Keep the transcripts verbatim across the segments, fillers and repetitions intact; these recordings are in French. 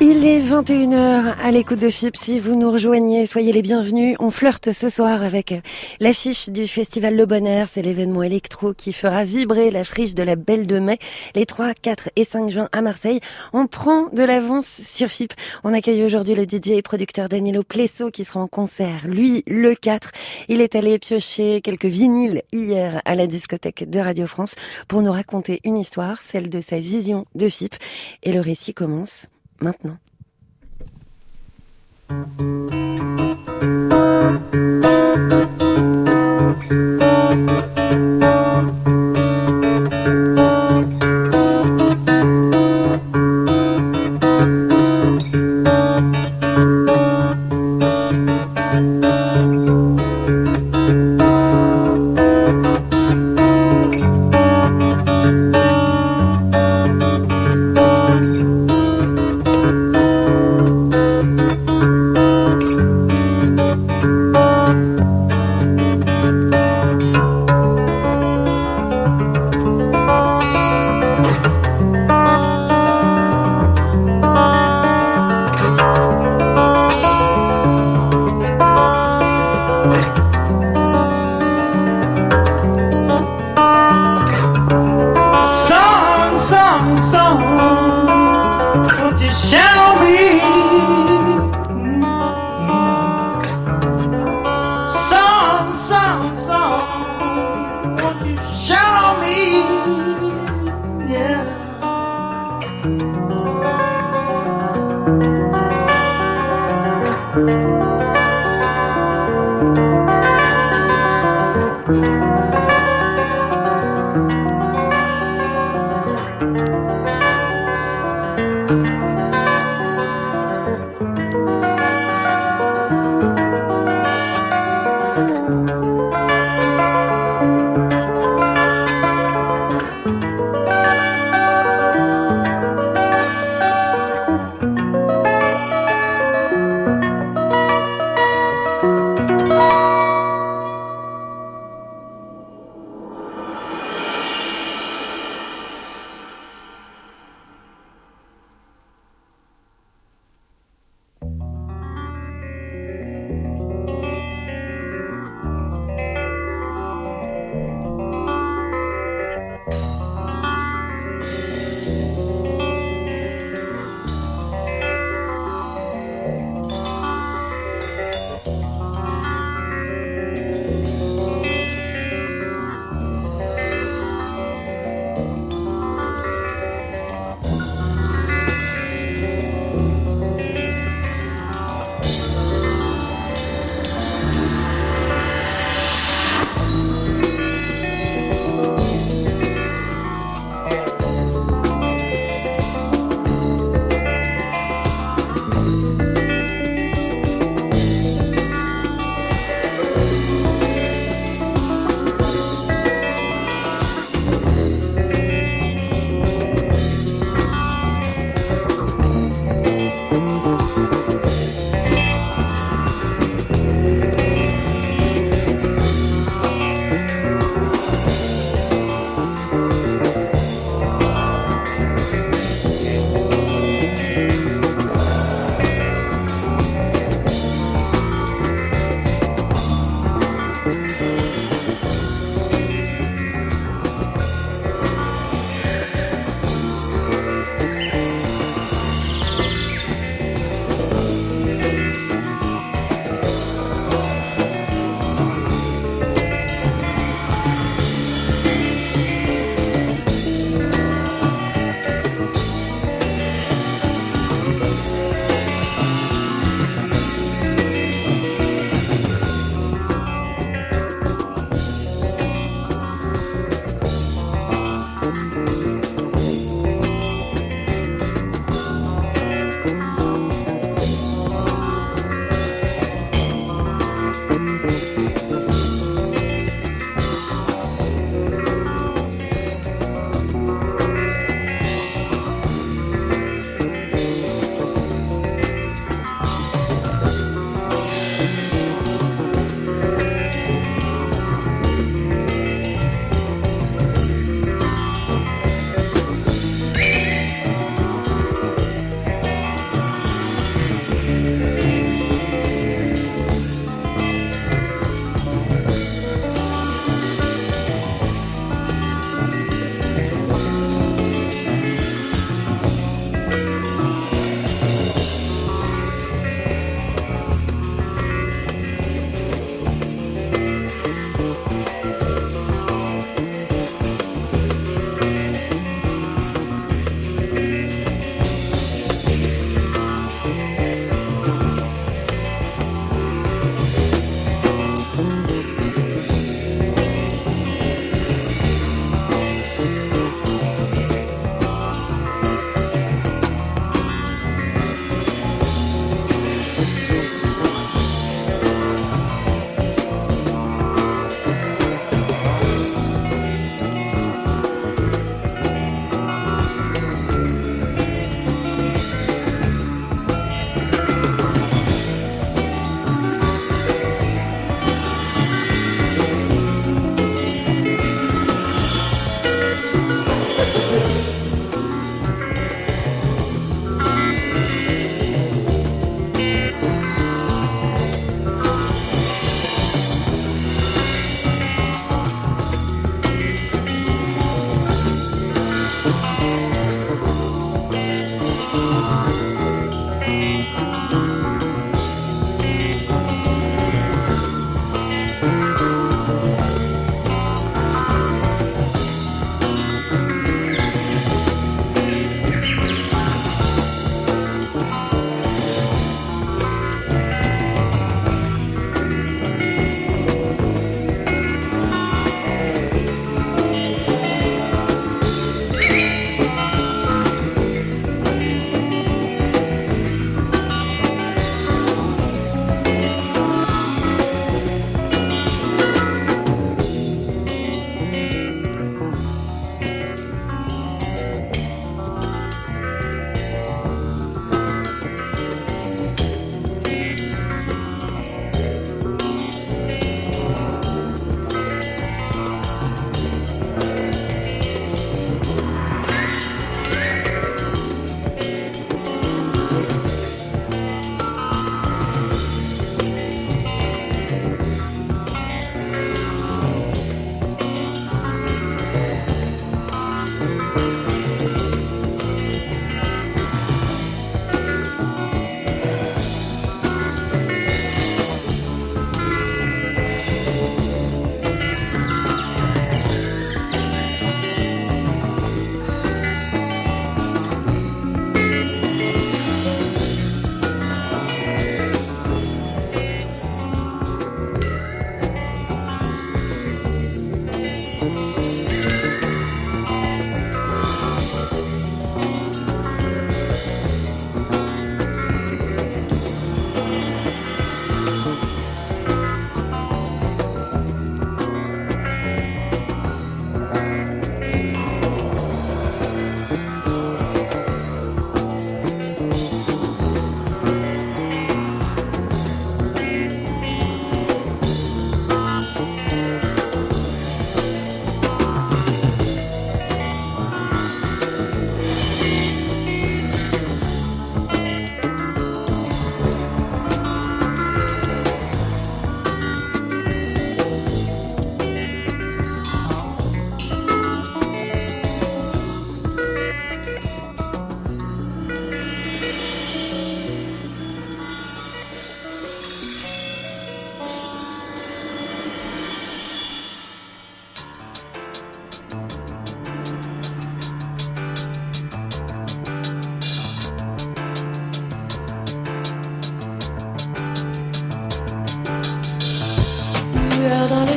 Il est vingt et une heures à l'écoute de F I P. Si vous nous rejoignez, soyez les bienvenus. On flirte ce soir avec l'affiche du Festival Le Bon Air. C'est l'événement électro qui fera vibrer la friche de la Belle de Mai les trois, quatre et cinq juin à Marseille. On prend de l'avance sur F I P. On accueille aujourd'hui le D J et producteur Danilo Plesso qui sera en concert, lui, le quatre. Il est allé piocher quelques vinyles hier à la discothèque de Radio France pour nous raconter une histoire, celle de sa vision de F I P. Et le récit commence maintenant.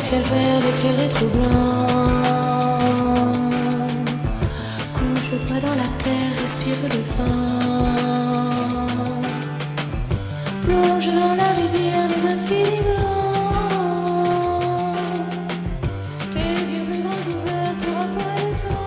ciel vert éclairé trop blanc. Couche le doigt dans la terre, respire le vent. Plonge dans la rivière des infinis blancs. Tes yeux plus grands ouverts pour apprendre le temps.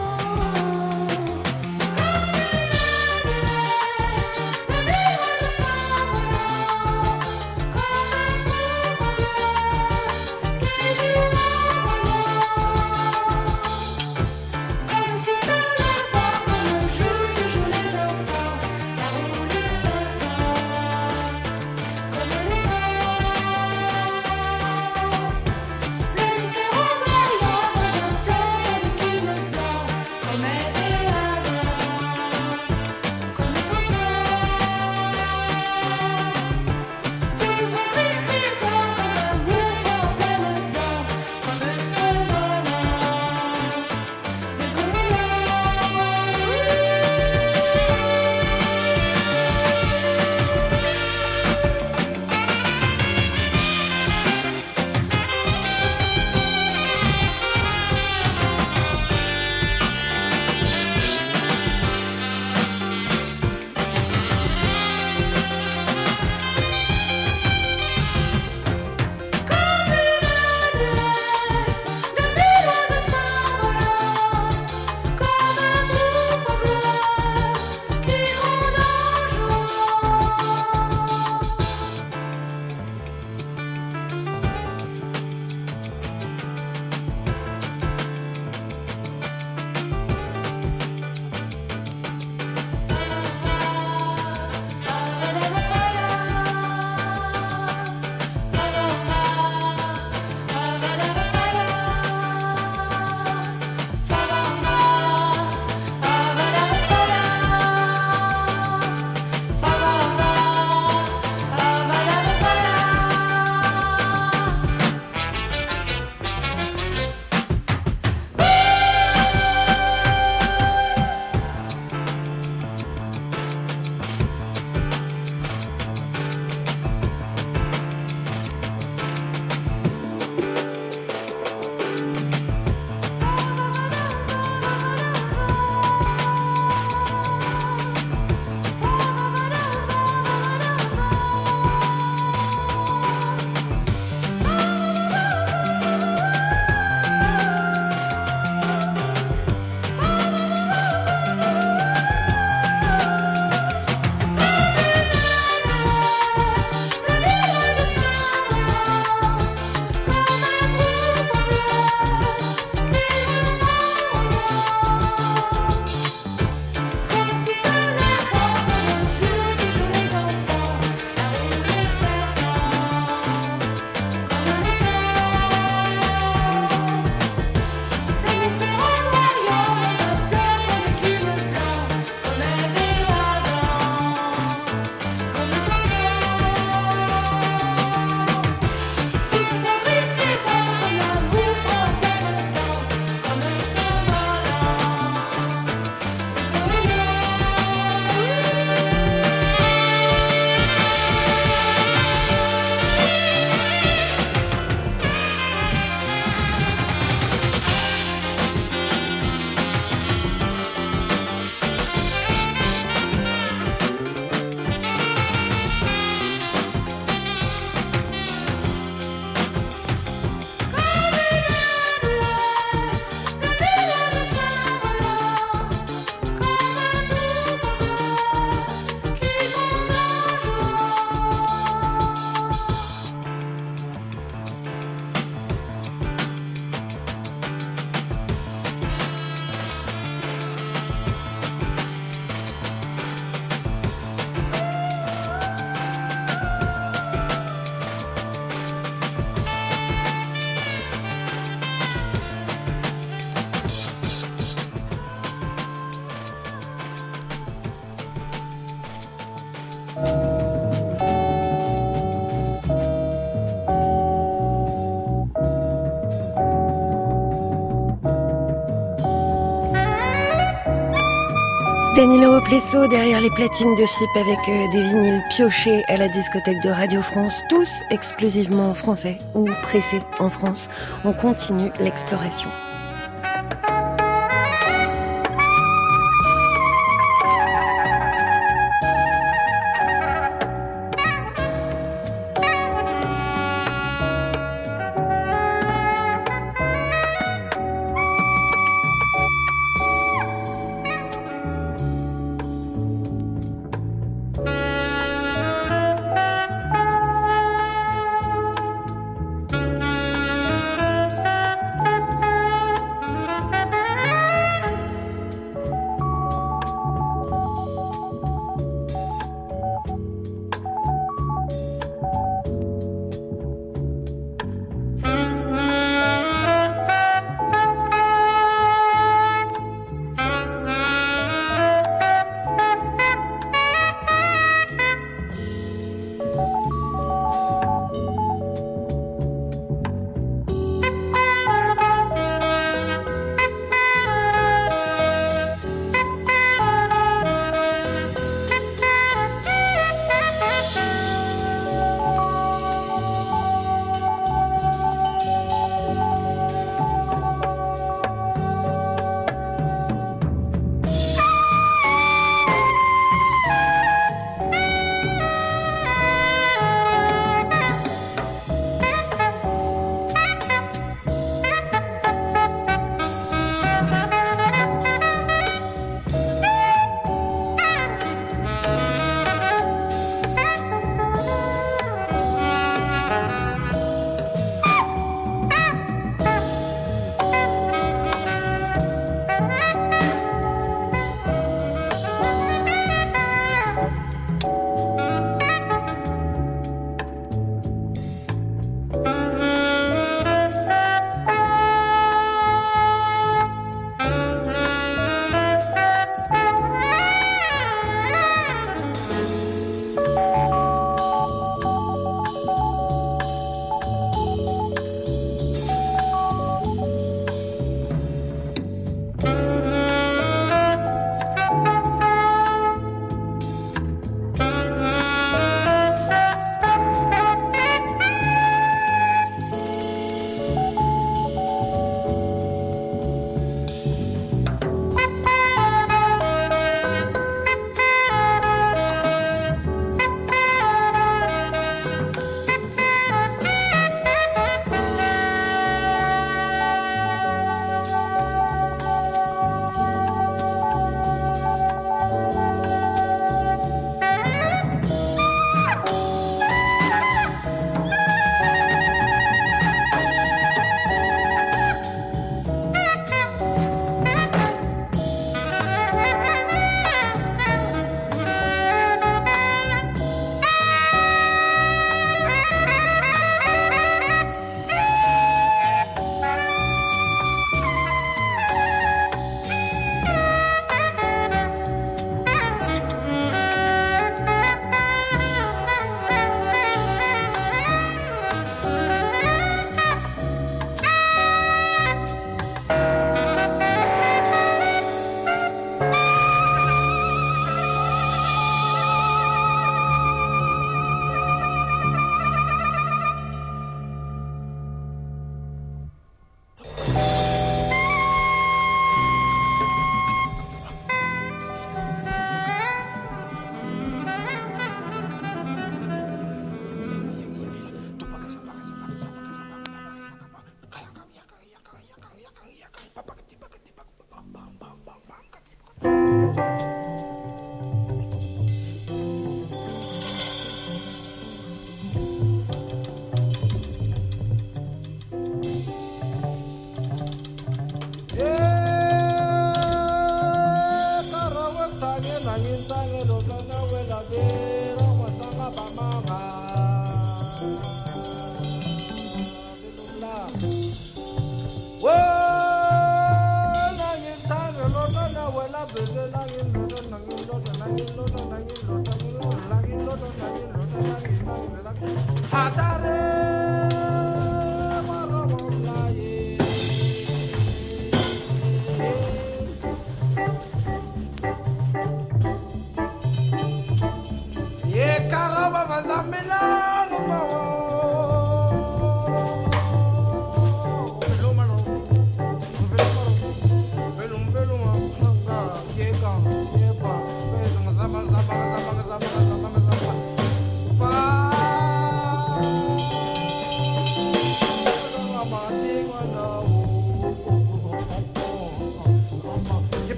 Danilo Plesso derrière les platines de Chypre avec euh, des vinyles piochés à la discothèque de Radio France, tous exclusivement français ou pressés en France. On continue l'exploration.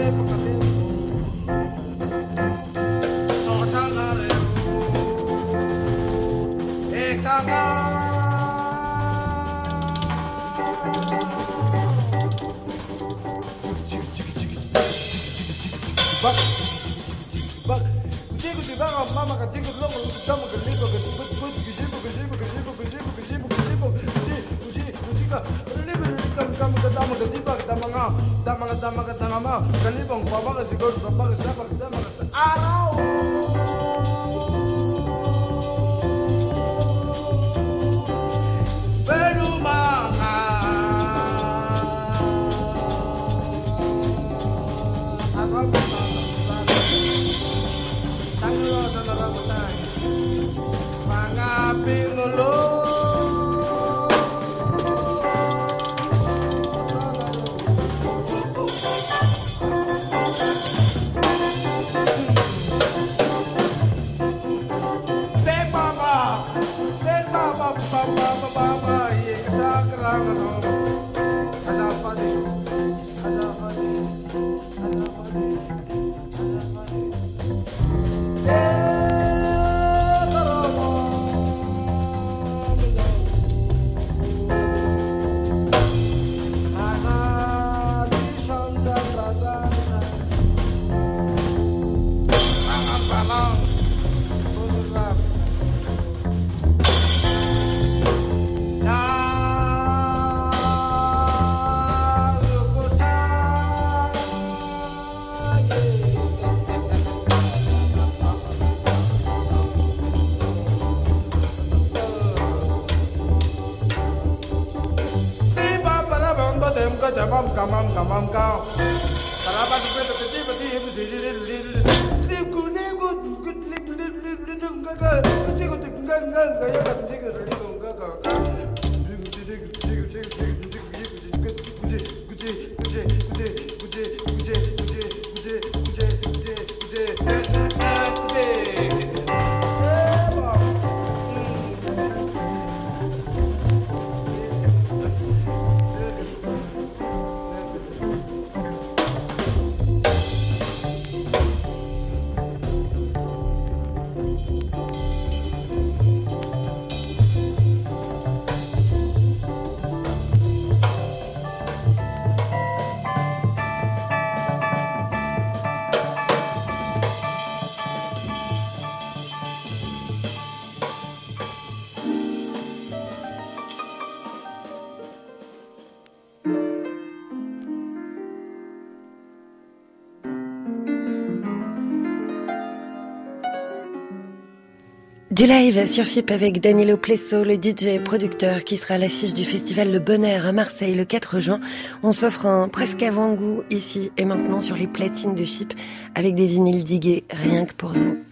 Du live sur F I P avec Danilo Plesso, le D J et producteur qui sera à l'affiche du festival Le Bon Air à Marseille le quatre juin. On s'offre un presque avant-goût ici et maintenant sur les platines de F I P avec des vinyles digués rien que pour nous.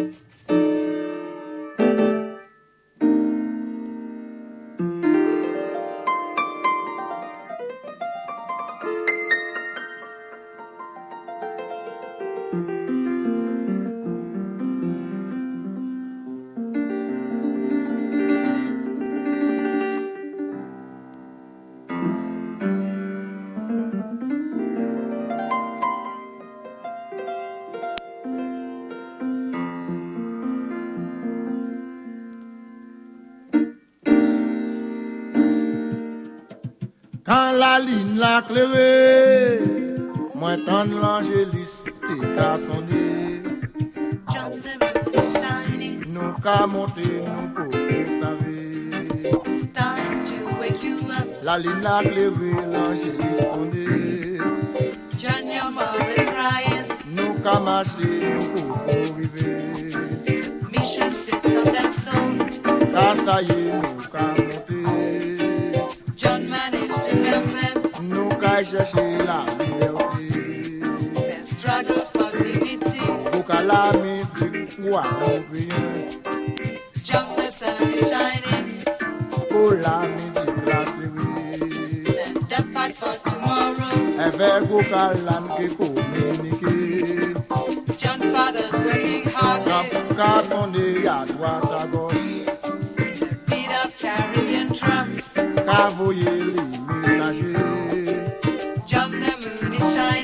Quand la ligne l'a clairé, moi t'en l'angélus, t'es qu'à sonner. John the moon is shining. Nous qu'à monter, nous pour savoir. It's time to wake you up. La ligne l'a clairé, l'angélus sonner. John, your mother's crying. Nous qu'à marcher, nous pour arriver. Submission sits on their souls. Car ça y est, nous qu'à monter. John managed to help them. Nous qu'à chercher la liberté. Their struggle for dignity. Pour qu'à la musique, ou à rien. John, the sun is shining. Pour la musique, la série. Stand up, fight for tomorrow. Avec au calan qui communique. John, father's working hard. Car son est à droite à gauche. Beat of Caribbean drums. Car voyez les messagers. John, the moon is shining.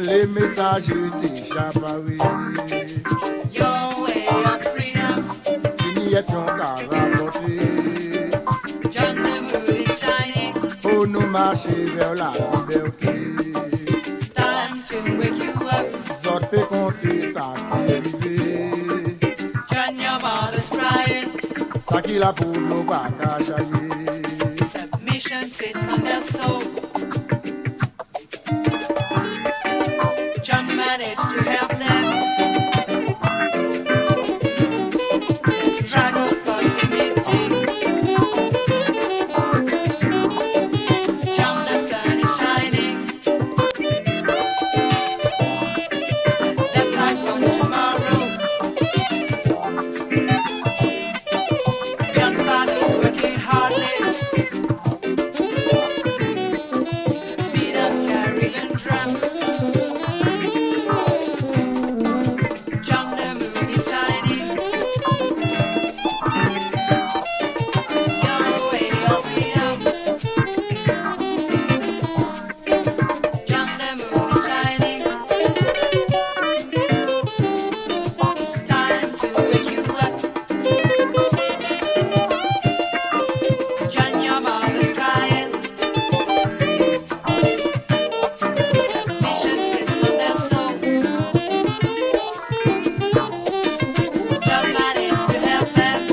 Les messages déjà parus. Your way of freedom. Fini espion qu'a rapporté. John, the moon is shining. Faut nous marcher vers la liberté. It's time to wake you up. Zot peut compter ça qui est arrivé. John, your mother's crying. Ça qui l'a pour nous pas qu'à chailler. Submission sits on their souls. John managed to help them. The struggle for dignity. John, the sun is shining. Step back on tomorrow. John father's working hardly. Beat up Caribbean drums. John, the moon is shining. Your way of freedom. John, the moon is shining. It's time to wake you up. John, your mother's crying. Submission sits on their soul. John managed to help them.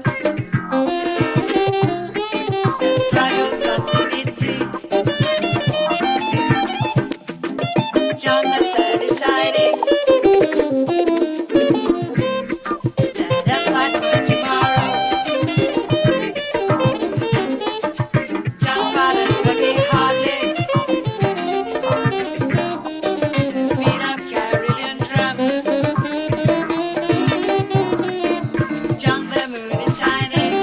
The struggle for dignity. John, the sun is shining. Stand up, fight for tomorrow. John father's working hardly. Beat up Caribbean drums. John, the moon is shining.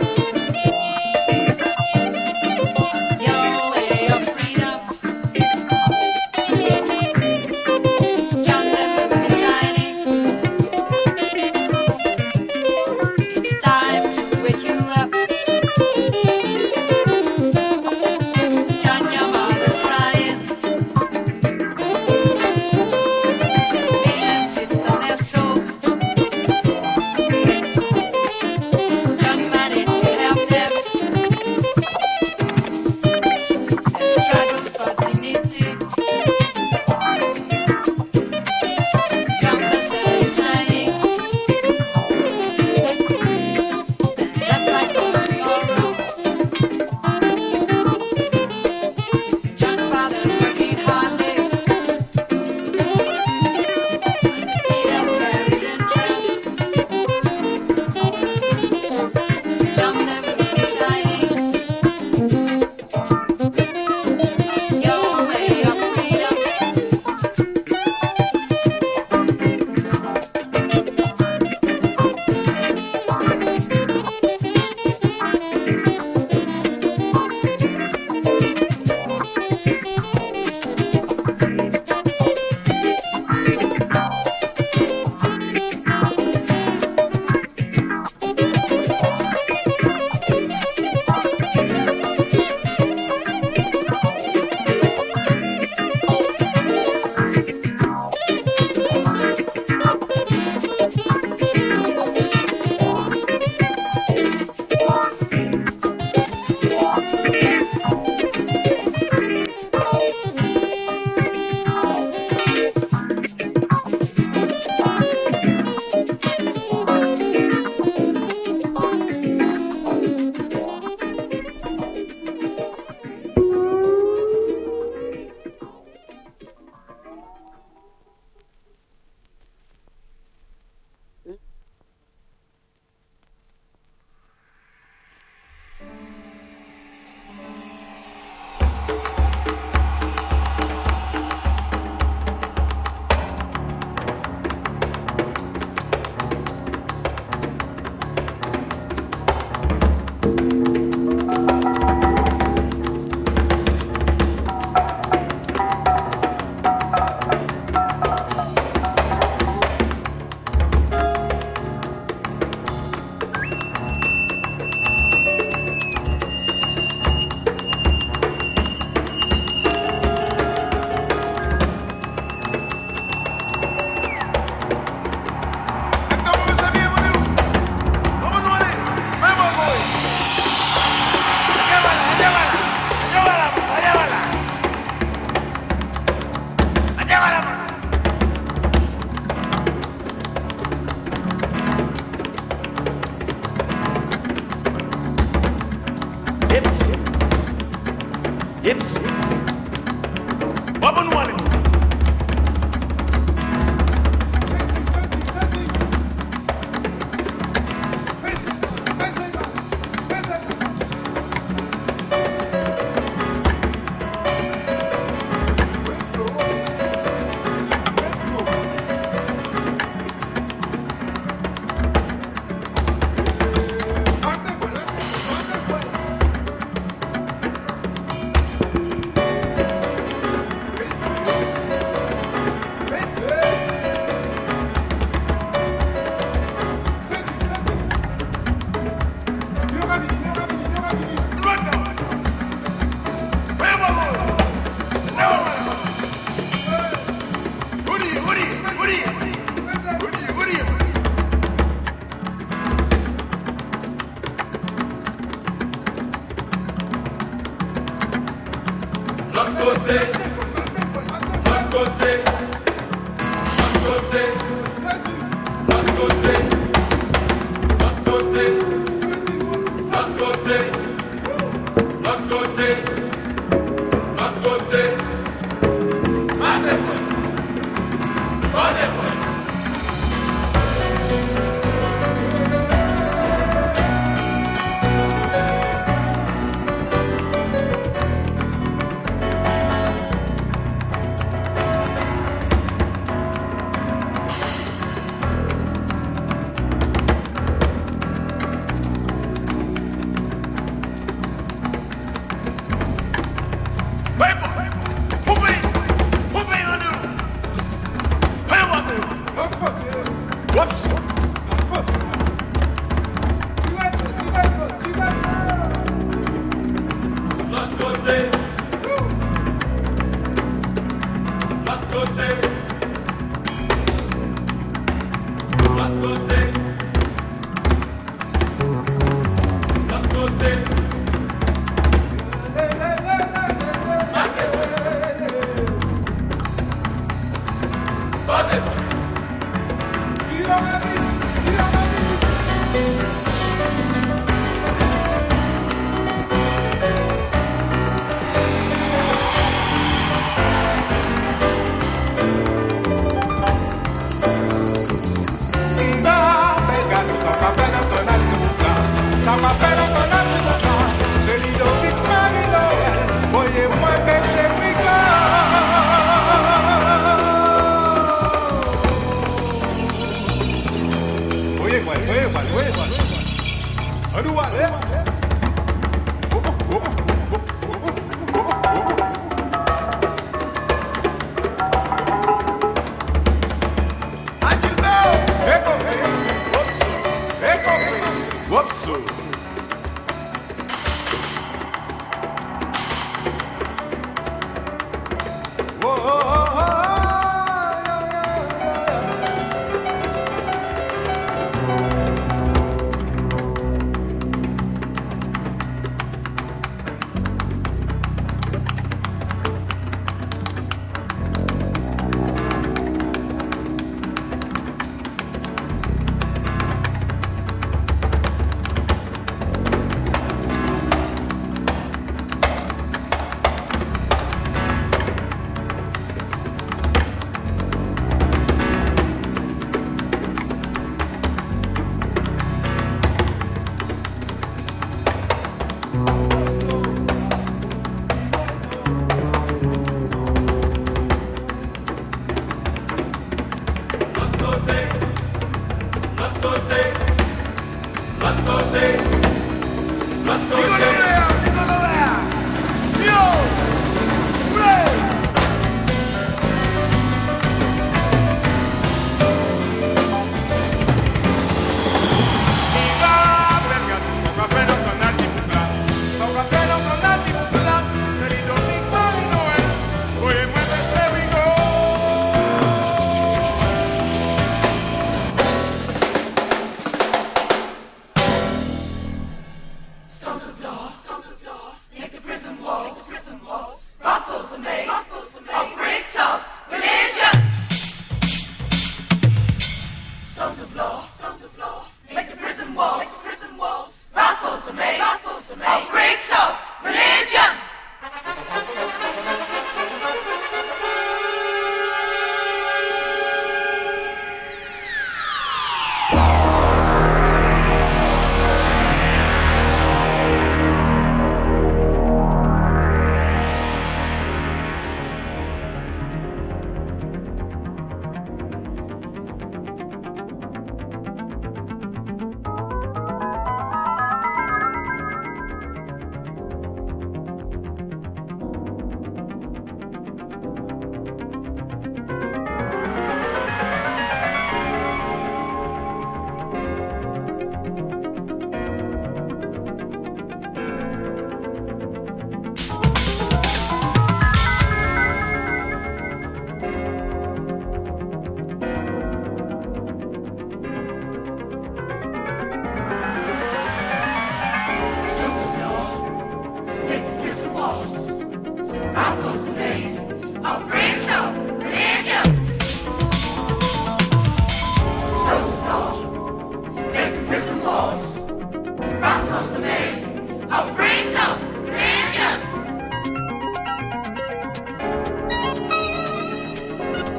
Your way of freedom. John, the moon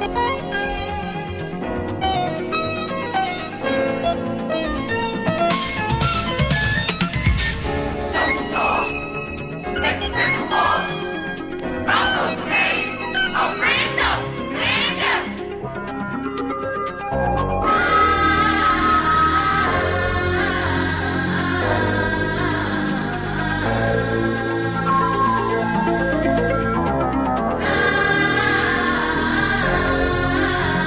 Ah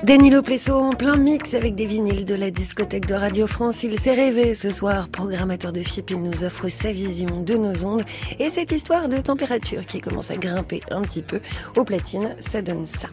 Danilo Plesso en plein mix avec des vinyles de la discothèque de Radio France. Il s'est rêvé ce soir, programmateur de F I P, il nous offre sa vision de nos ondes et cette histoire de température qui commence à grimper un petit peu. Aux platines, ça donne ça.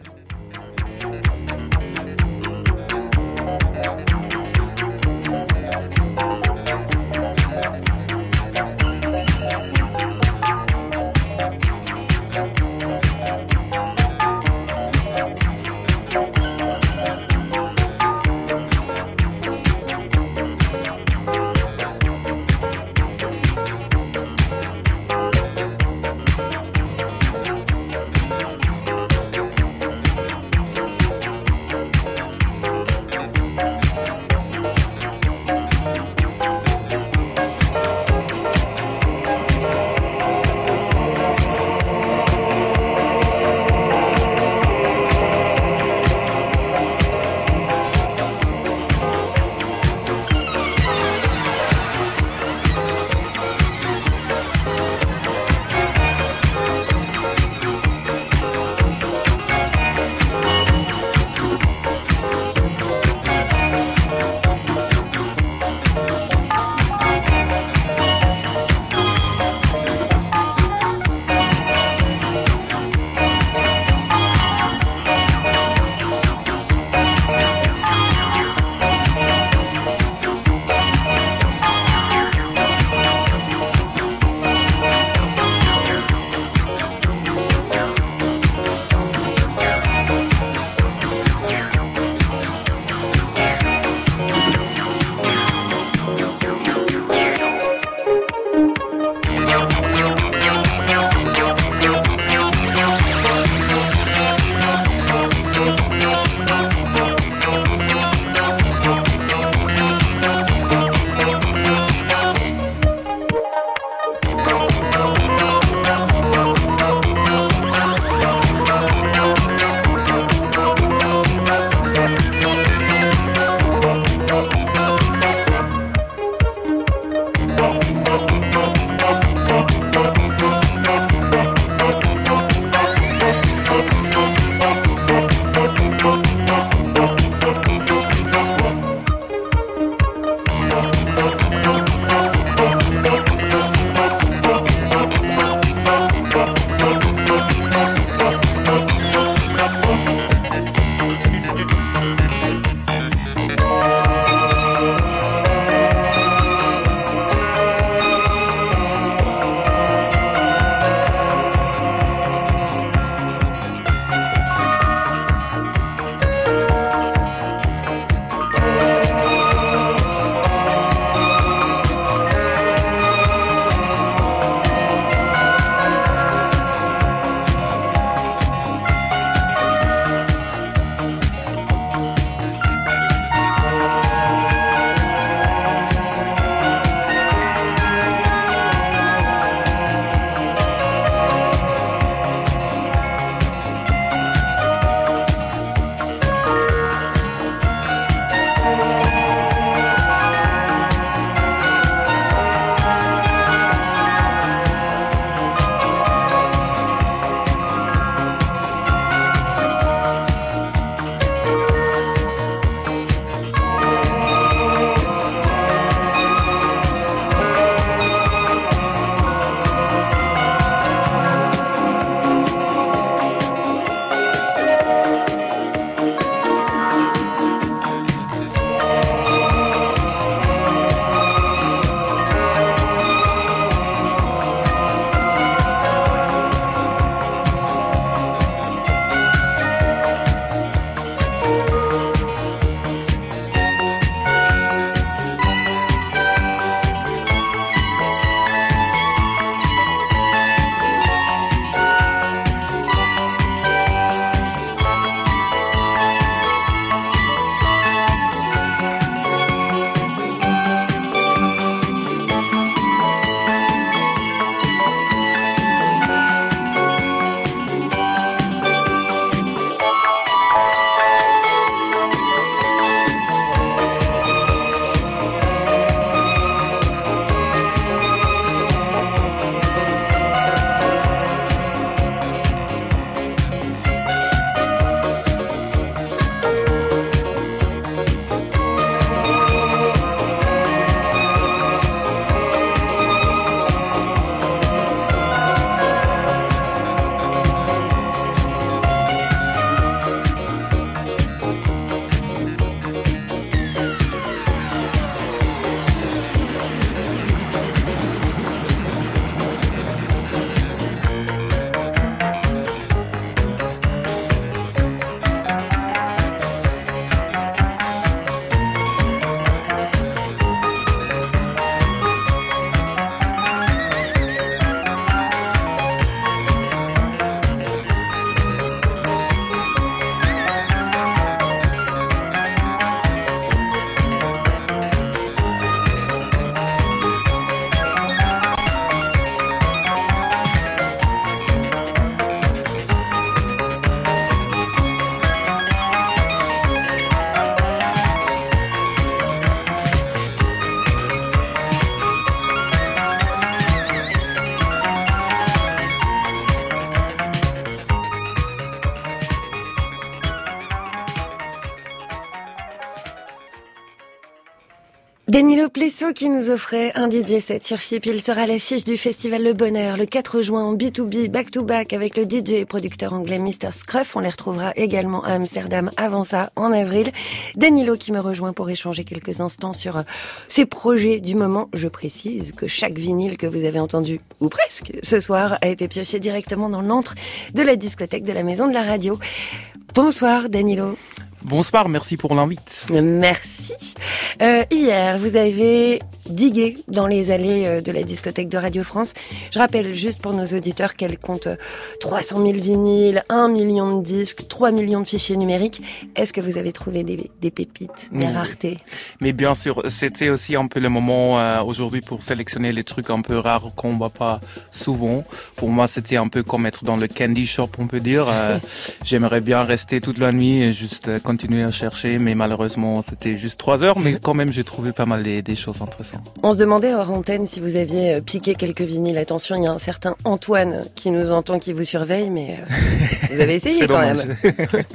Danilo Plesso qui nous offrait un D J set sur F I P. Il sera à l'affiche du Festival Le Bonheur le quatre juin en B deux B, back-to-back avec le D J et producteur anglais mister Scruff. On les retrouvera également à Amsterdam avant ça, en avril. Danilo qui me rejoint pour échanger quelques instants sur euh, ses projets du moment. Je précise que chaque vinyle que vous avez entendu, ou presque, ce soir a été pioché directement dans l'antre de la discothèque de la Maison de la Radio. Bonsoir Danilo. Bonsoir, merci pour l'invite. Merci. Euh, hier, vous avez digué dans les allées de la discothèque de Radio France. Je rappelle juste pour nos auditeurs qu'elle compte trois cent mille vinyles, un million de disques, trois millions de fichiers numériques. Est-ce que vous avez trouvé des, des pépites, des mmh. raretés ? Mais bien sûr, c'était aussi un peu le moment euh, aujourd'hui pour sélectionner les trucs un peu rares qu'on voit pas souvent. Pour moi, c'était un peu comme être dans le candy shop, on peut dire. Euh, j'aimerais bien rester toute la nuit et juste euh, continuer à chercher, mais malheureusement, c'était juste trois heures. Mais quand même, j'ai trouvé pas mal des, des choses intéressantes. On se demandait hors antenne si vous aviez piqué quelques vinyles. Attention, il y a un certain Antoine qui nous entend, qui vous surveille, mais euh, vous avez essayé quand dommage. même.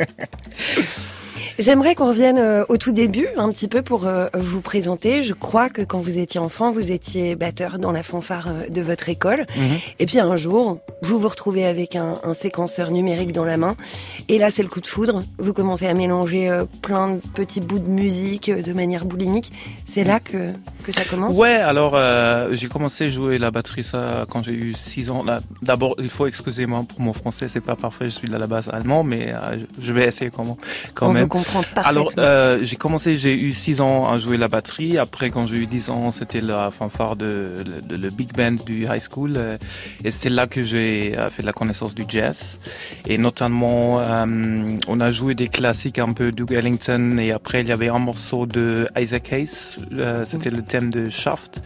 J'aimerais qu'on revienne euh, au tout début, un petit peu pour euh, vous présenter. Je crois que quand vous étiez enfant, vous étiez batteur dans la fanfare euh, de votre école. Mmh. Et puis un jour, vous vous retrouvez avec un, un séquenceur numérique dans la main. Et là, c'est le coup de foudre. Vous commencez à mélanger euh, plein de petits bouts de musique euh, de manière boulimique. C'est là que, que ça commence ? Ouais, alors euh, j'ai commencé à jouer la batterie ça quand j'ai eu six ans. Là, d'abord, il faut excuser moi pour mon français, c'est pas parfait. Je suis de la base allemand, mais euh, je vais essayer quand, quand même. Alors, euh, j'ai commencé, j'ai eu six ans à jouer la batterie. Après, quand j'ai eu dix ans, c'était la fanfare de, de, de le big band du high school. Et c'est là que j'ai fait la connaissance du jazz. Et notamment, euh, on a joué des classiques un peu Duke Ellington. Et après, il y avait un morceau de Isaac Hayes. Euh, c'était le thème de Shaft.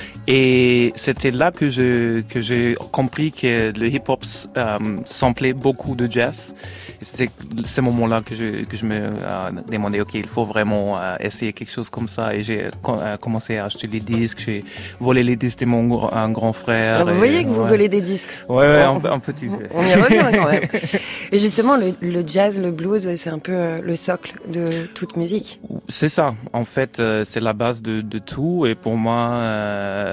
Et c'était là que je, que j'ai compris que le hip-hop euh, samplait beaucoup de jazz. Et c'était ce moment-là que je, que je me euh, demandais, ok, il faut vraiment euh, essayer quelque chose comme ça. Et j'ai euh, commencé à acheter des disques, j'ai volé les disques de mon un grand frère. Alors vous et, voyez que vous ouais. volez des disques. Ouais, ouais, on, un, un petit peu. On y revient quand même. Et justement, le, le jazz, le blues, c'est un peu euh, le socle de toute musique. C'est ça. En fait, euh, c'est la base de, de tout. Et pour moi, euh,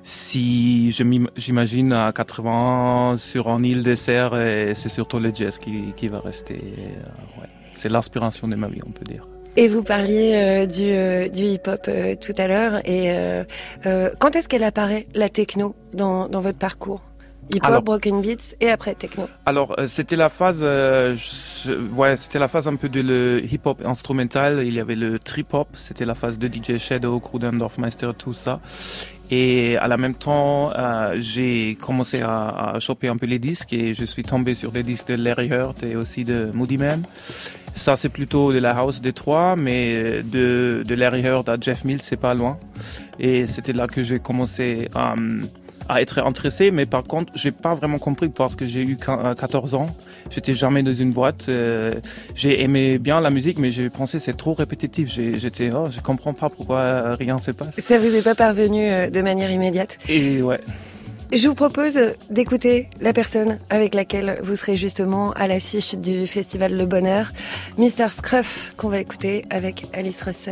si je j'imagine à quatre-vingts sur un île désert, c'est surtout le jazz qui, qui va rester. Euh, ouais. C'est l'inspiration de ma vie, on peut dire. Et vous parliez euh, du, euh, du hip-hop euh, tout à l'heure. Et euh, euh, quand est-ce qu'elle apparaît, la techno, dans, dans votre parcours ? Hip-hop, alors, broken beats et après techno. Alors euh, c'était la phase, euh, je, ouais, c'était la phase un peu de le hip-hop instrumental. Il y avait le trip-hop, c'était la phase de D J Shadow, Cruden, Dorfmeister, tout ça. Et à la même temps, euh, j'ai commencé à, à choper un peu les disques et je suis tombé sur des disques de Larry Heard et aussi de Moody Man. Ça, c'est plutôt de la house Détroit, mais de, de Larry Heard à Jeff Mills, c'est pas loin. Et c'était là que j'ai commencé à, à être intéressé, mais par contre, j'ai pas vraiment compris parce que j'ai eu quatorze ans. J'étais jamais dans une boîte. Euh, j'ai aimé bien la musique, mais j'ai pensé c'est trop répétitif. J'ai, j'étais, oh, je comprends pas pourquoi rien se passe. Ça vous est pas parvenu de manière immédiate? Et ouais. Je vous propose d'écouter la personne avec laquelle vous serez justement à l'affiche du Festival Le Bonheur, mister Scruff, qu'on va écouter avec Alice Russell.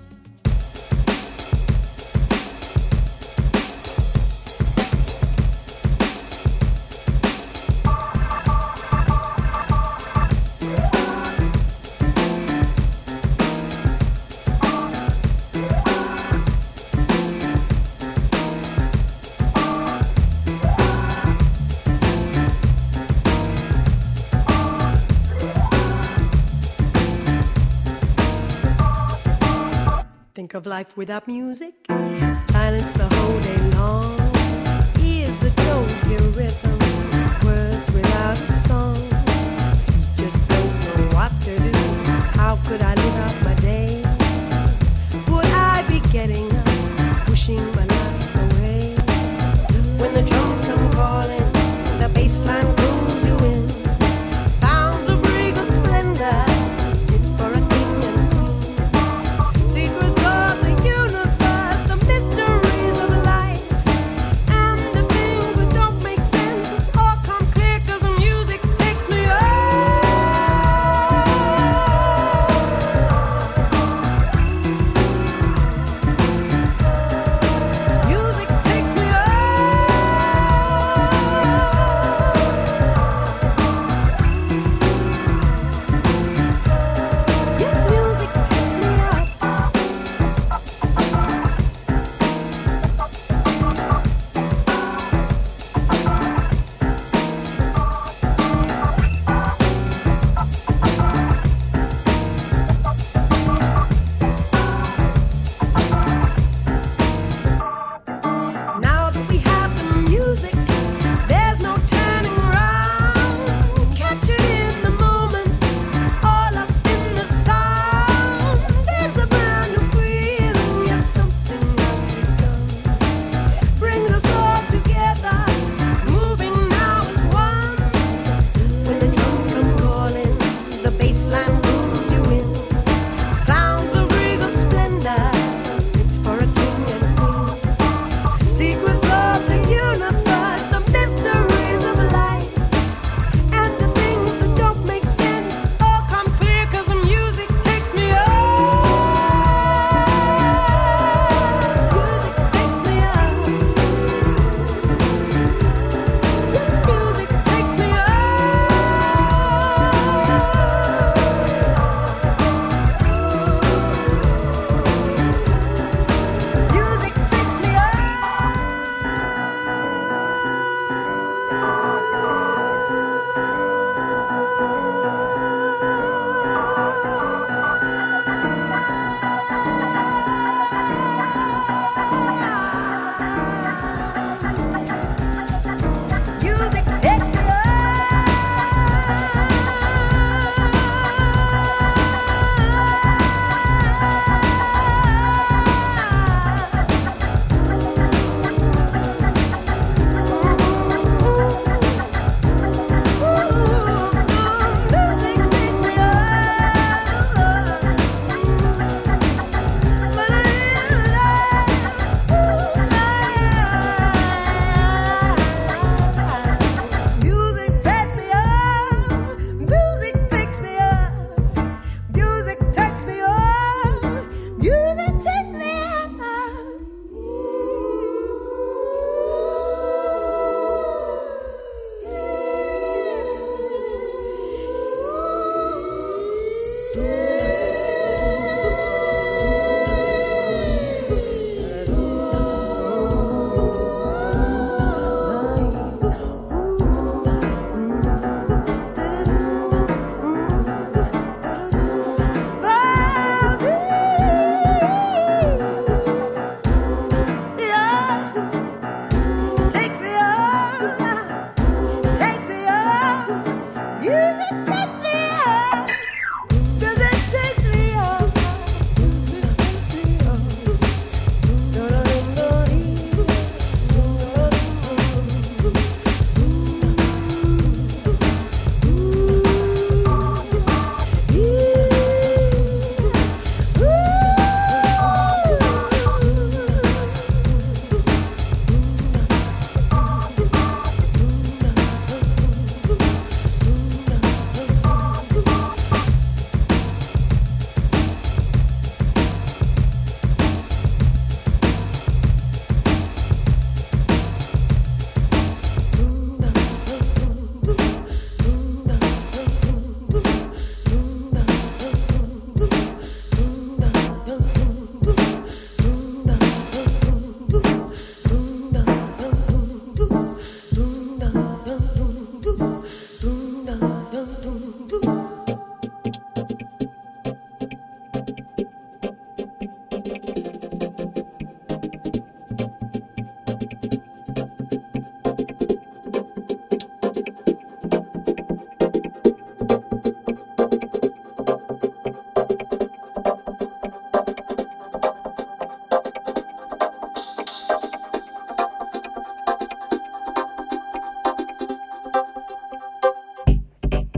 Think of life without music, silence the whole day long. Ears that don't hear rhythm, words without a song. Just don't know what to do. How could I live out my days? Would I be getting up, pushing my life away? When the drums come calling, the bass line pulls you in. Sounds of regal splendor, fit for a king and queen. Secrets of the universe, the mysteries of life.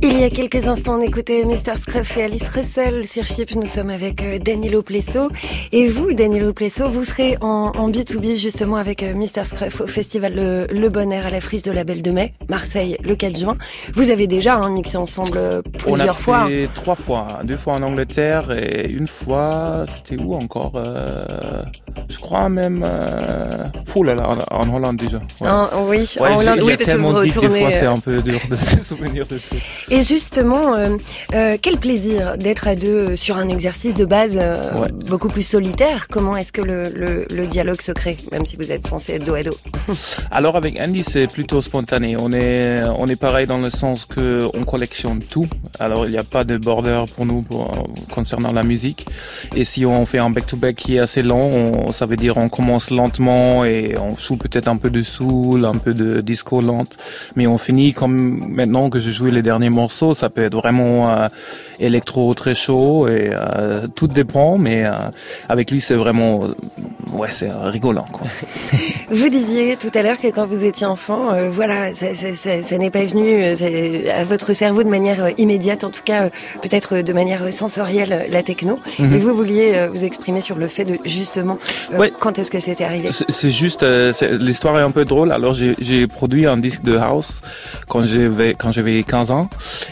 Il y a quelques instants, on écoutait mister Scruff et Alice Russell sur F I P. Nous sommes avec euh, Danilo Plesso. Et vous, Danilo Plesso, vous serez en, en B deux B justement avec euh, mister Scruff au festival Le, Le Bon Air à la Friche de la Belle de Mai, Marseille, le quatre juin. Vous avez déjà hein, mixé ensemble euh, plusieurs fois. On a fait fois. trois fois. Deux fois en Angleterre et une fois, c'était où encore euh, Je crois même... Euh... Fou là là, en, en Hollande déjà. Ouais. En, oui, ouais, en Hollande, oui, parce que vous retournez... Des fois, c'est un peu dur de se souvenir de ça. Et justement, euh, euh, quel plaisir d'être à deux sur un exercice de base euh, ouais. beaucoup plus solitaire. Comment est-ce que le, le, le dialogue se crée, même si vous êtes censé être dos à dos? Alors avec Andy, c'est plutôt spontané. On est, on est pareil dans le sens que on collectionne tout. Alors il n'y a pas de border pour nous pour, concernant la musique. Et si on fait un back-to-back qui est assez long, on, ça veut dire on commence lentement et on joue peut-être un peu de soul, un peu de disco lente, mais on finit comme maintenant que je joue les derniers morceaux, ça peut être vraiment euh, électro très chaud et euh, tout dépend, mais euh, avec lui c'est vraiment euh, ouais c'est euh, rigolant quoi. Vous disiez tout à l'heure que quand vous étiez enfant, euh, voilà, ça, ça, ça, ça n'est pas venu euh, à votre cerveau de manière euh, immédiate, en tout cas euh, peut-être de manière sensorielle la techno. Mm-hmm. Et vous vouliez euh, vous exprimer sur le fait de justement euh, ouais. quand est-ce que c'était arrivé? C'est, c'est juste euh, c'est, l'histoire est un peu drôle. Alors j'ai, j'ai produit un disque de house quand j'avais quand j'avais quinze ans.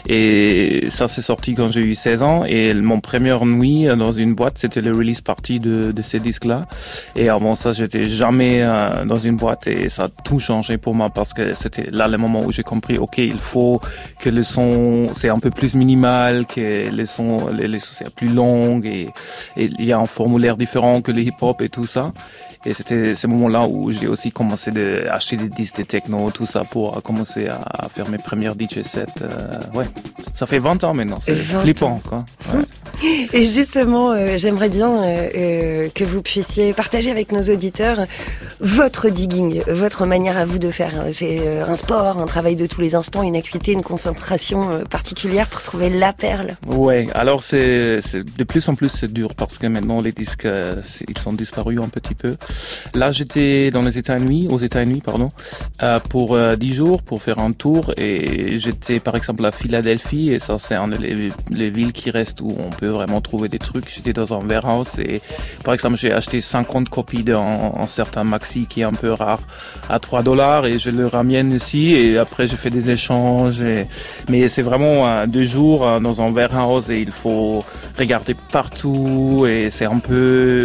Et ça s'est sorti quand j'ai eu seize ans et mon première nuit dans une boîte, c'était le release party de, de ces disques-là. Et avant ça, j'étais jamais euh, dans une boîte et ça a tout changé pour moi parce que c'était là le moment où j'ai compris, ok, il faut que le son c'est un peu plus minimal, que les sons, les, les sons c'est plus longues et, et il y a un formulaire différent que le hip-hop et tout ça. Et c'était ce moment-là où j'ai aussi commencé à acheter des disques de techno, tout ça, pour commencer à, à faire mes premières D J sets. Euh, ouais, ça fait vingt ans maintenant, c'est flippant, quoi. Ouais. Et justement, euh, j'aimerais bien euh, euh, que vous puissiez partager avec nos auditeurs votre digging, votre manière à vous de faire. C'est euh, un sport, un travail de tous les instants, une acuité, une concentration euh, particulière pour trouver la perle. Ouais, alors c'est, c'est de plus en plus c'est dur parce que maintenant les disques euh, ils sont disparus un petit peu. Là, j'étais dans les États-Unis, aux États-Unis, pardon, euh, pour euh, dix jours pour faire un tour et j'étais par exemple à Philadelphie et ça c'est une des les villes qui restent où on peut vraiment trouver des trucs. J'étais dans un warehouse et par exemple j'ai acheté cinquante copies d'un un certain maxi qui est un peu rare à trois dollars et je le ramène ici et après je fais des échanges. Et... Mais c'est vraiment euh, deux jours euh, dans un warehouse et il faut regarder partout et c'est un peu...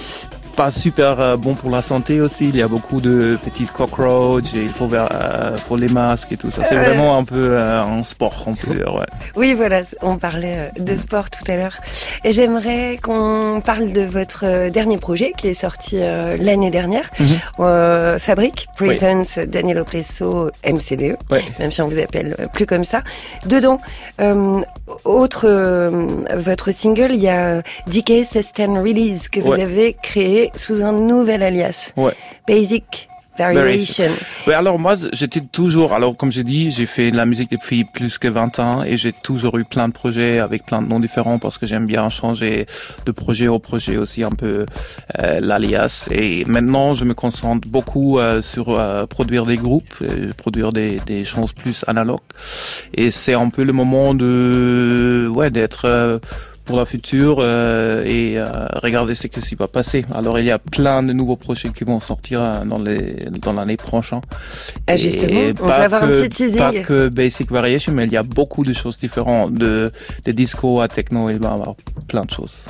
pas super bon pour la santé aussi. Il y a beaucoup de petites cockroaches et il faut vers, euh, pour les masques et tout ça. C'est vraiment un peu euh, un sport, on peut dire. Ouais. Oui, voilà, on parlait de sport tout à l'heure. Et j'aimerais qu'on parle de votre dernier projet qui est sorti euh, l'année dernière. Mm-hmm. Euh, Fabric Presents oui. Danilo Plesso M C D E, oui. Même si on vous appelle plus comme ça. Dedans, euh, autre euh, votre single, il y a D K Sustain Release que vous ouais. avez créé sous un nouvel alias. Ouais. Basic Variation. Oui, alors moi, j'étais toujours, alors comme j'ai dit, j'ai fait de la musique depuis plus que vingt ans et j'ai toujours eu plein de projets avec plein de noms différents parce que j'aime bien changer de projet au projet aussi un peu euh, l'alias. Et maintenant, je me concentre beaucoup euh, sur euh, produire des groupes, euh, produire des, des choses plus analogues. Et c'est un peu le moment de, ouais, d'être... Euh, pour la future euh, et euh, regarder ce qui s'y va passer. Alors il y a plein de nouveaux projets qui vont sortir dans les dans l'année prochaine. Ah, justement, et on va avoir un petit teasing. Pas que Basic Variation, mais il y a beaucoup de choses différentes, de, de disco à techno, il va y avoir plein de choses.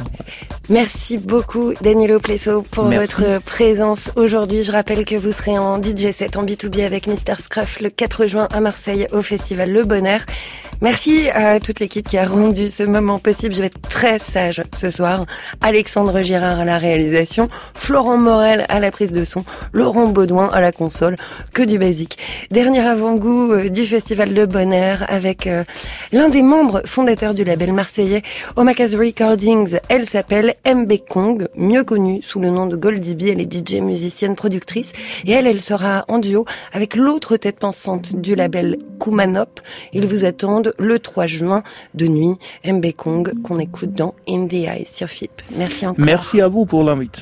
Merci beaucoup Danilo Plesso pour Merci. votre présence aujourd'hui. Je rappelle que vous serez en D J set en B deux B avec mister Scruff le quatre juin à Marseille au festival Le Bon Air. Merci à toute l'équipe qui a rendu ce moment possible. Je vais être très sage ce soir. Alexandre Girard à la réalisation, Florent Morel à la prise de son, Laurent Baudouin à la console. Que du basique. Dernier avant-goût euh, du festival Le Bon Air avec euh, l'un des membres fondateurs du label marseillais Omakase Recordings. Elle s'appelle Mbekong, mieux connue sous le nom de Goldie B. Elle est D J, musicienne, productrice. Et elle, elle sera en duo avec l'autre tête pensante du label Kumanop. Ils vous attendent le trois juin de nuit. Mbekong qu'on écoute dans In the Eyes sur F I P. Merci encore. Merci à vous pour l'invite.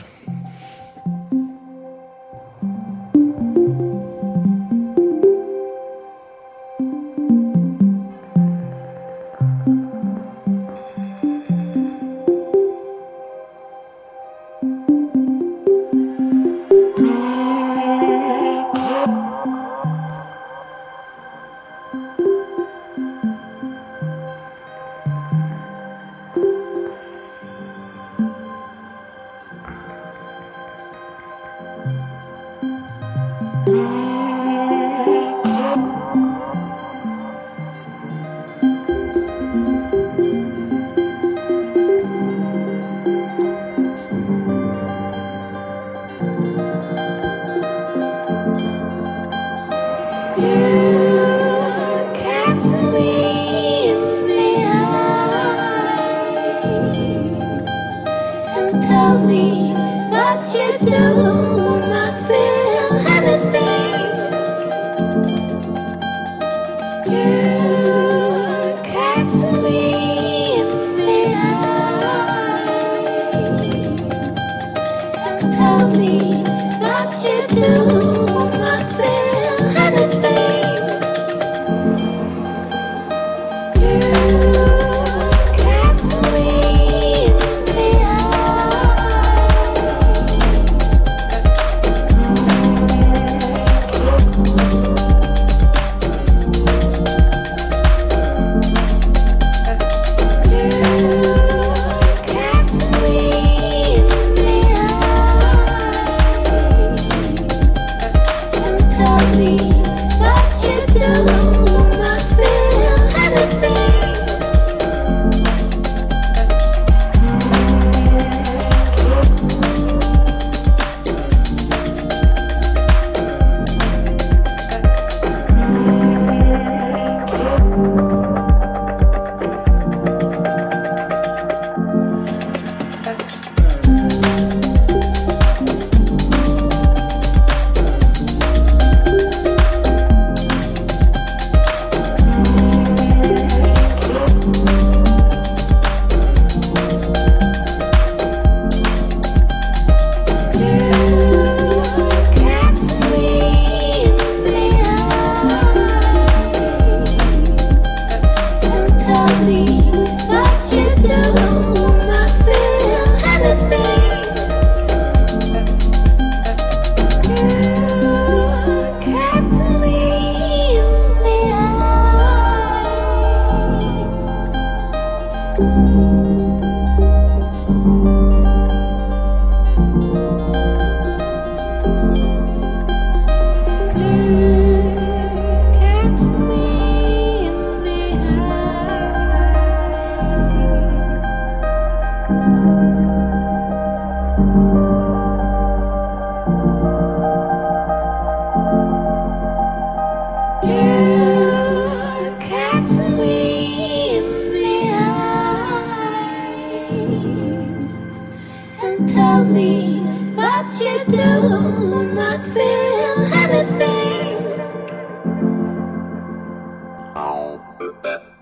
That